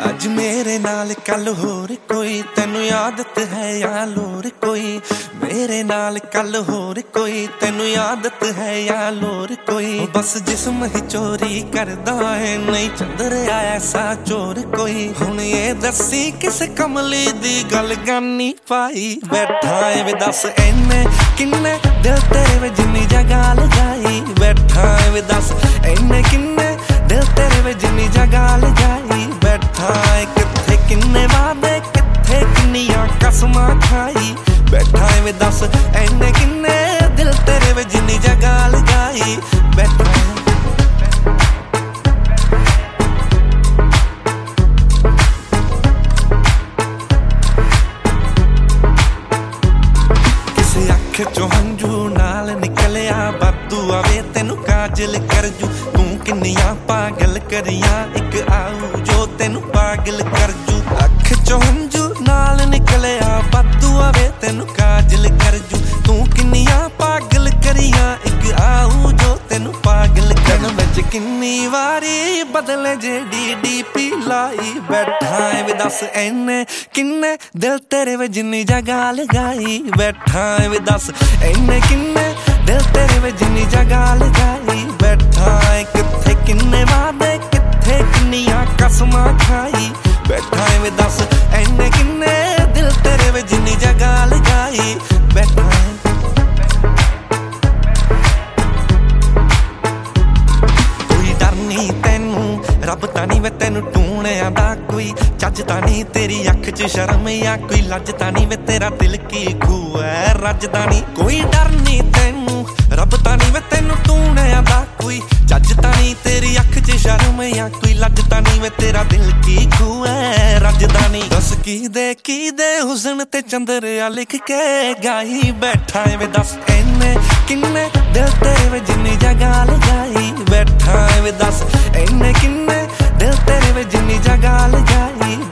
ਅੱਜ ਮੇਰੇ ਨਾਲ ਕੱਲ ਹੋਰ ਕੋਈ, ਤੈਨੂੰ ਆਦਤ ਹੈ ਜਾਂ ਲੋਰ ਕੋਈ। ਮੇਰੇ ਨਾਲ ਕੱਲ ਹੋਰ ਕੋਈ, ਤੈਨੂੰ ਆਦਤ ਹੈ ਜਾਂ ਲੋਰ ਕੋਈ। ਬਸ ਜਿਸਮ ਹੀ ਚੋਰੀ ਕਰਦਾ ਹੈ, ਨਹੀਂ ਚੰਦਰਿਆ ਐਸਾ ਚੋਰ ਕੋਈ। ਹੁਣ ਇਹ ਦੱਸੀ ਕਿਸ ਕਮਲੀ ਦੀ ਗੱਲ ਗਾਨੀ ਪਾਈ ਬੈਠਾ ਏ ਵੇ, ਦੱਸ ਇਹਨੇ ਕਿੰਨੇ ਦਿਲ ਤੇਰੇ ਵੇ ਜਿੰਨੀ ਜਗ੍ਹਾ ਲਗਾਈ ਬੈਠਾ ਏ ਵੇ, ਦੱਸ ਇਹਨੇ ਕਿੰਨੇ ਦਿਲ ਤੇਰੇ ਵੇ ਜਿੰਨੀ ਜਗ੍ਹਾ ਲਗਾਈ ਬੈਠਾ ਏ। ਕਿੱਥੇ ਕਿੰਨੇ ਵਾਦੇ, ਕਿੱਥੇ ਕਿੰਨੀਆਂ ਕਸਮਾਂ ਖਾਈ ਬੈਠਾ ਏ ਵੇ, ਦੱਸ ਇਹਨੇ ਕਿੰਨੇ ਦਿਲ ਤੇਰੇ ਵੇ ਜਿੰਨੀ ਜਗ੍ਹਾ ਲਗਾਈ ਬੈਠਾ ਏ। ਚੋਂ ਹੰਝੂ ਨਾਲ ਨਿਕਲਿਆ ਵਾਧੂ ਆਵੇ, ਤੈਨੂੰ ਕਾਜਲ ਕਰ ਜੂ। ਤੂੰ ਕਿੰਨੀਆਂ ਪਾਗਲ ਕਰੀਆਂ, ਇੱਕ ਆਊ ਜੋ ਤੈਨੂੰ ਪਾਗਲ ਕਰ ਜੂ। ਅੱਖ ਚੋਂ ਹੰਝੂ ਨਾਲ ਨਿਕਲਿਆ ਵਾਧੂ ਆਵੇ, ਤੈਨੂੰ ਕਾਜਲ ਕਰ ਜੂ। ਤੂੰ ਕਿੰਨੀਆਂ ਪਾਗਲ ਕਰੀਆਂ, ਇੱਕ ਆਊ ਜੋ ਤੈਨੂੰ ਪਾਗਲ ਕਰ। ਵਿੱਚ ਕਿੰਨੀ ਵਾਰੀ ਬਦਲੇ ਜਿਹੜੀ ਡੀਪੀ ਲਾਈ ਬੈਠਾ ਏ ਵੇ, ਦੱਸ ਇਹਨੇ ਕਿੰਨੇ ਦਿਲ ਤੇਰੇ ਵੇ ਜਿੰਨੀ ਜਗ੍ਹਾ ਲਗਾਈ ਬੈਠਾ ਏ ਵੇ, ਦੱਸ ਇਹਨੇ ਕਿੰਨੇ ਦਿਲ ਤੇਰੇ ਵੇ ਜਿੰਨੀ ਜਗ੍ਹਾ ਲਗਾਈ ਬੈਠਾ ਏ। ਕਿੱਥੇ ਕਿੰਨੇ ਵਾਦੇ, ਕਿੱਥੇ ਕਿੰਨੀਆਂ ਕਸਮਾਂ ਖਾਈ ਬੈਠਾ ਏ ਵੇ, ਦੱਸ ਇਹਨੇ ਕਿੰਨੇ ਦਿਲ ਤੇਰੇ ਵੇ ਜਿੰਨੀ ਜਗ੍ਹਾ ਲਗਾਈ ਬੈਠਾ ਏ। ਰੱਬ ਤਾਂ ਨੀ ਵੇ ਤੈਨੂੰ ਟੂਣਿਆਂ ਦਾ ਕੋਈ ਚੱਜ ਤਾਂ ਨੀ, ਤੇਰੀ ਅੱਖ 'ਚ ਸ਼ਰਮ ਜਾਂ ਕੋਈ ਲੱਜ ਤਾਂ ਨੀ ਵੇ, ਤੇਰਾ ਦਿਲ ਕੀ ਖੂਹ ਐ ਰੱਜਦਾ ਨੀ। ਕੋਈ ਡਰ ਨੀ ਤੈਨੂੰ, ਰੱਬ ਤਾਂ ਨੀ ਵੇ ਤੈਨੂੰ ਟੂਣਿਆਂ ਦਾ ਕੋਈ ਚੱਜ ਤਾਂ ਨੀ, ਤੇਰੀ ਅੱਖ 'ਚ ਸ਼ਰਮ ਜਾਂ ਕੋਈ ਲੱਜ ਤਾਂ ਨੀ ਵੇ, ਤੇਰਾ ਦਿਲ ਕੀ ਖੂਹ ਐ ਰੱਜਦਾ ਨੀ। ਦੱਸ ਕਿਹਦੇ ਹੁਸਨ ਤੇ ਚੰਦਰਿਆ ਲਿਖ ਕੇ ਗਾਈ ਬੈਠਾ ਏ ਵੇ, ਦੱਸ ਇਹਨੇ ਕਿੰਨੇ ਦਿਲ ਤੇਰੇ ਵੇ ਜਿੰਨੀ ਜਗ੍ਹਾ ਲਗਾਈ ਬੈਠਾ ਏ ਵੇ, ਦੱਸ ਇਹਨੇ ਕਿੰਨੇ ਦਿਲ ਤੇਰੇ ਵੇ ਜਿੰਨੀ ਜਗ੍ਹਾ ਲਗਾਈ